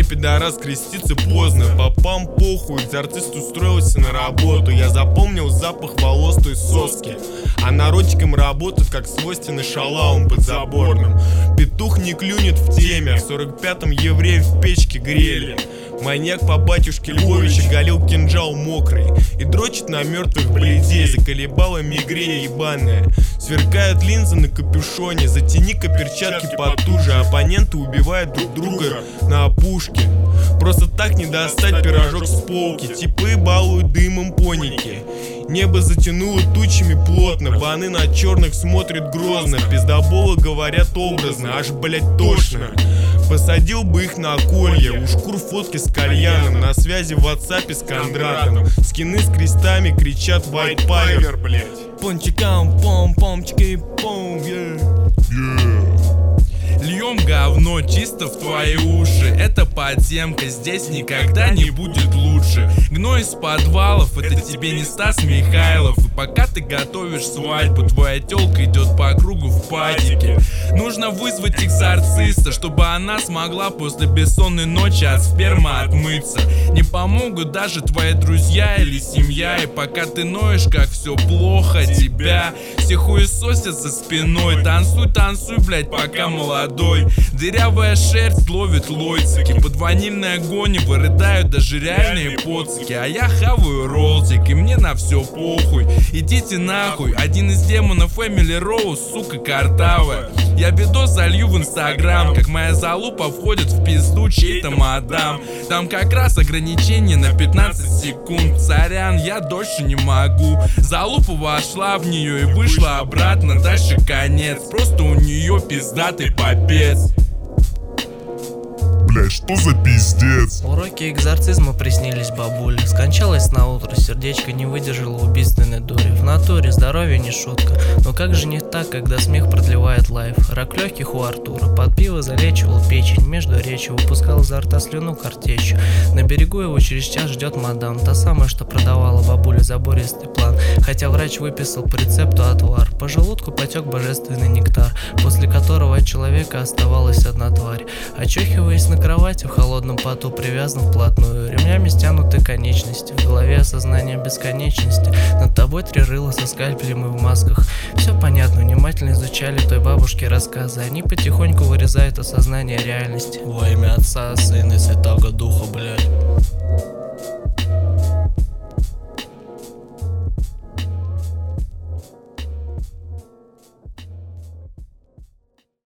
пидорас, креститься поздно. Попам похуй, экзорцист устроился на работу. Я запомнил запах волос той соски, а наротиком работает, как свойственно шалаум подзаборным. Петух не клюнет в теме, в 45-м евреи в печке грели. Маньяк по батюшке Львовича галил кинжал мокрый и дрочит на мертвых блядей. Заколебала мигрень ебаная. Сверкают линзы на капюшоне. Затяни-ка перчатки потуже. Оппоненты убивают друг друга на опушке. Просто так не достать пирожок с полки. Типы балуют дымом поники. Небо затянуло тучами плотно. Баны на черных смотрят грозно. Пиздоболы говорят образно, аж блять тошно. Посадил бы их на колье. У шкур фотки с кальяном. На связи в WhatsApp с Кондратом. Скины с крестами кричат white power, блять. Пончикам, пом-помчики, пом, Льем говно чисто в твои уши. Это подземка, здесь никогда не будет лучше. Гной из подвалов, это тебе не Стас Михайлов. И пока ты готовишь свадьбу, твоя тёлка идет по кругу в патике. Нужно вызвать экзорциста, чтобы она смогла после бессонной ночи от спермы отмыться. Не помогут даже твои друзья или семья. И пока ты ноешь, как все плохо, тебя все хуесосят за спиной. Танцуй, танцуй, блять, пока молодой. Дырявая шерсть ловит лойцики. Под ванильной агони вырыдают даже реальные поцики. А я хаваю роллтик, и мне на все похуй. Идите нахуй, один из демонов Эмили Роуз, сука картавая. Я видос залью в Инстаграм, как моя залупа входит в пизду чей-то мадам. Там как раз ограничение на 15 секунд. Сорян, я дольше не могу. Залупа вошла в нее и вышла обратно, дальше конец. Просто у нее пиздатый попец. Блять, что за пиздец? Уроки экзорцизма приснились бабуле. Скончалась наутро, сердечко не выдержало убийственной дури. В натуре здоровье не шутка. Но как же не так, когда смех продлевает лайф? Рак легких у Артура. Под пиво залечивал печень. Между речью выпускал изо рта слюну картечью. На берегу его через час ждет мадам. Та самая, что продавала бабуле забористый план. Хотя врач выписал по рецепту отвар. По желудку потек божественный нектар, после которого от человека оставалась одна тварь. Очухиваясь на кровати в холодном поту, привязан вплотную. Ремнями стянуты конечности. В голове осознание бесконечности. Над тобой 3 рыла со скальпелем и в масках. Все понятно, внимательно изучали той бабушке рассказы. Они потихоньку вырезают осознание реальности. Во имя Отца, Сына и Святого Духа, блядь.